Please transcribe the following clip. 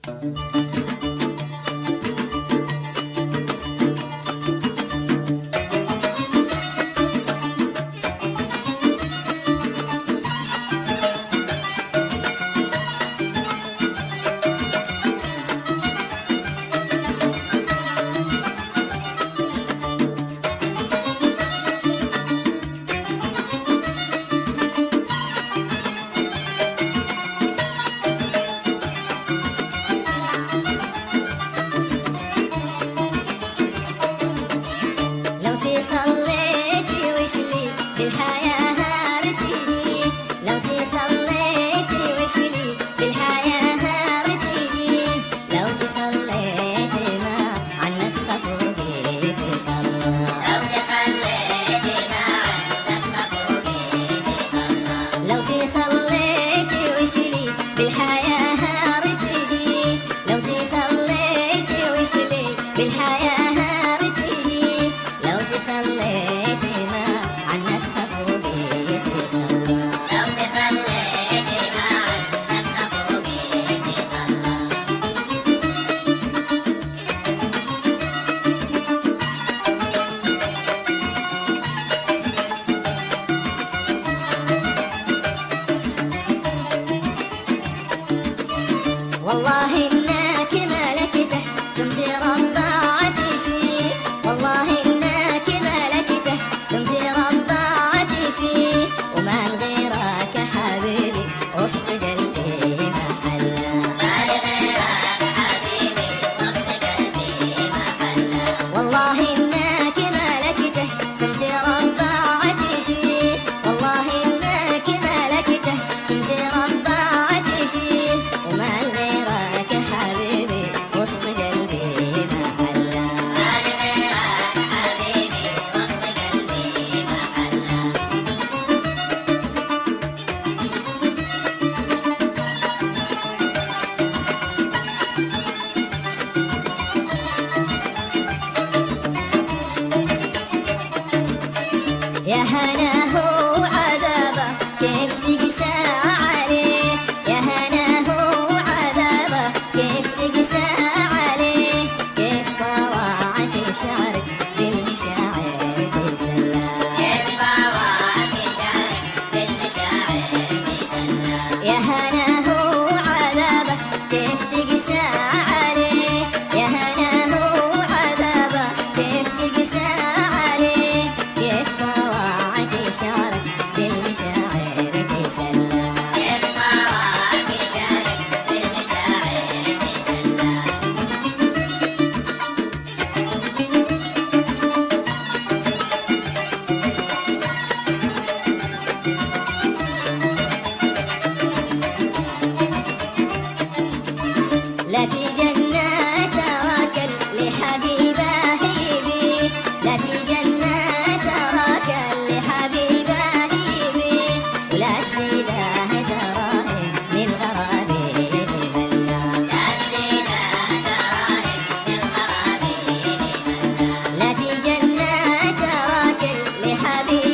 والله إنك ملكته ثم رضعتي فيه، والله إنك ملكته ثم رضعتي فيه، وما لغيرك حبيبي وسط قلبي محلا، ما لغيرك حبيبي وسط قلبي محلا. والله إنك ملكته ثم رضعتي فيه، والله إنك ملكته ثم رضعتي فيه، وما لغيرك حبيبي وسط قلبي محلا، ما لغيرك حبيبي وسط قلبي محلا. يا هناه وعذابه كيف تقسى عليه، يا هناه وعذابه كيف تقسى عليه، كيف طوعت شعرك بالمشاعر تسلى، كيف طوعت شعرك بالمشاعر تسلى. يا هناه وعذابه كيف تقسى عليه، يا هناه وعذابه كيف تقسى عليه، كيف طوعت شعرك بالمشاعر تسلى، كيف طوعت شعرك بالمشاعر تسلى. لا تجنى تراكل لحبيبه يبي، لا تجنى تراكل لحبيبه يبي، ولا تزيده دراهم للغرابي بملا، لا تزيده دراهم للغرابي بملا. لا تجنى تراكل لحبيبه